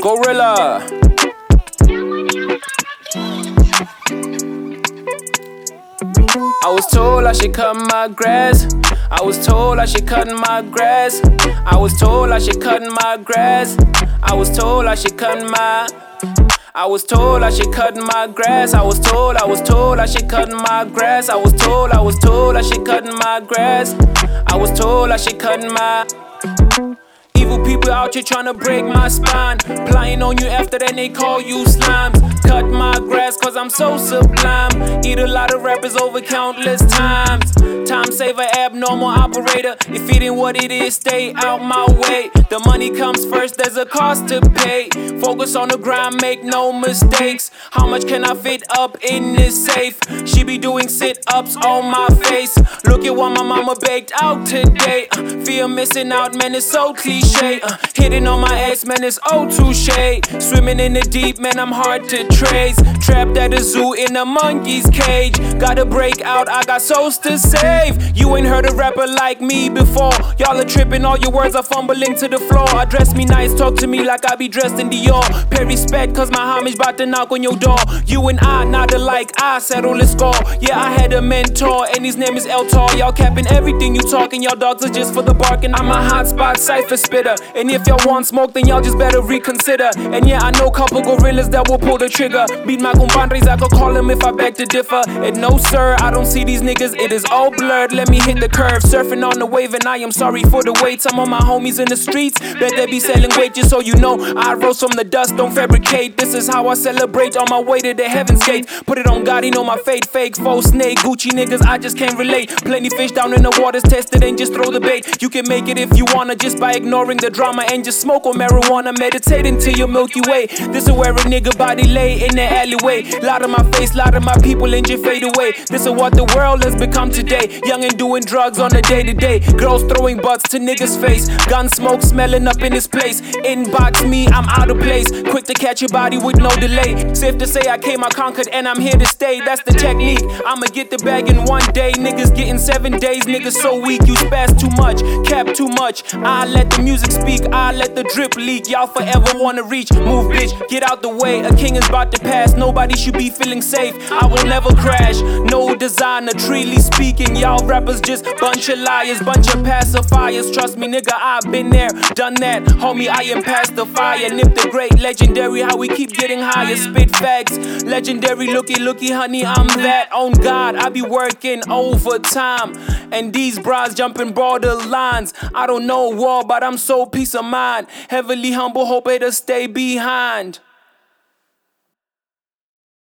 Gorilla. I was told I should cut my grass. I was told I should cut my grass. I was told I should cut my grass. I was told I should cut my. I was told I should cut my grass. I was told I should cut my grass. I was told I should cut my grass. I was told I should cut my. Evil people out here tryna break my spine, plying on you after then they call you slimes. Cut my grass cause I'm so sublime. Eat a lot of rappers over countless times. Time saver, abnormal operator. If it ain't what it is, stay out my way. The money comes first, there's a cost to pay. Focus on the grind, make no mistakes. How much can I fit up in this safe? She be doing sit-ups on my face. Look at what my mama baked out today. Fear missing out, man, it's so cliche. Hitting on my ex, man, it's oh touche. Swimming in the deep, man, I'm hard to trace. Trapped at a zoo in a monkey's cage. Gotta break out, I got souls to save. You ain't heard a rapper like me before. Y'all are tripping, all your words are fumbling to the floor. Address me nice, talk to me like I be dressed in Dior. Pay respect, cause my homage bout to knock on your door. You and I, not alike, I settle the score. Yeah, I had a mentor, and his name is El Tor. Y'all capping everything you talking, y'all dogs are just for the barking. I'm a hotspot cypher spitter, and if y'all want smoke, then y'all just better reconsider. And yeah, I know couple gorillas that will pull the trigger. Beat my compadres, I could call them if I beg to differ. And no sir, I don't see these niggas, it is all blurred. Let me hit the curve, surfing on the wave, and I am sorry for the wait. Some of my homies in the streets, bet they be selling weight, just so you know. I rose from the dust, don't fabricate. This is how I celebrate on my way to the heaven's gate. Put it on God, he know my fate. Fake, faux, snake, Gucci niggas, I just can't relate. Plenty fish down in the waters, test it and just throw the bait. You can make it if you wanna, just by ignoring the drama and just smoke on marijuana. Meditate until your Milky Way. This is where a nigga body lay in the alleyway. Lot of my face, lot of my people and just fade away. This is what the world has become today. Young and doing drugs on a day-to-day. Girls throwing butts to niggas' face. Gun smoke smelling up in this place. Inbox me, I'm out of place. Quick to catch your body with no delay. Safe to say I came, I conquered, and I'm here to stay. That's the technique. I'ma get the bag in one day. Niggas getting 7 days. Niggas so weak, you spaz too much, cap too much. I let the music speak, I let the drip leak. Y'all forever wanna reach. Move, bitch, get out the way. A king is about to pass. Nobody should be feeling safe. I will never crash. No designer, truly speaking. Y'all rappers just bunch of liars, bunch of pacifiers. Trust me, nigga, I've been there, done that. Homie, I am past the fire. Nip the great, legendary, how we keep getting higher. Spit facts, legendary, looky, honey, I'm that. On God, I be working overtime. And these bras jumping border lines. I don't know war, but I'm so peace of mind. Heavily humble, hope it'll stay behind.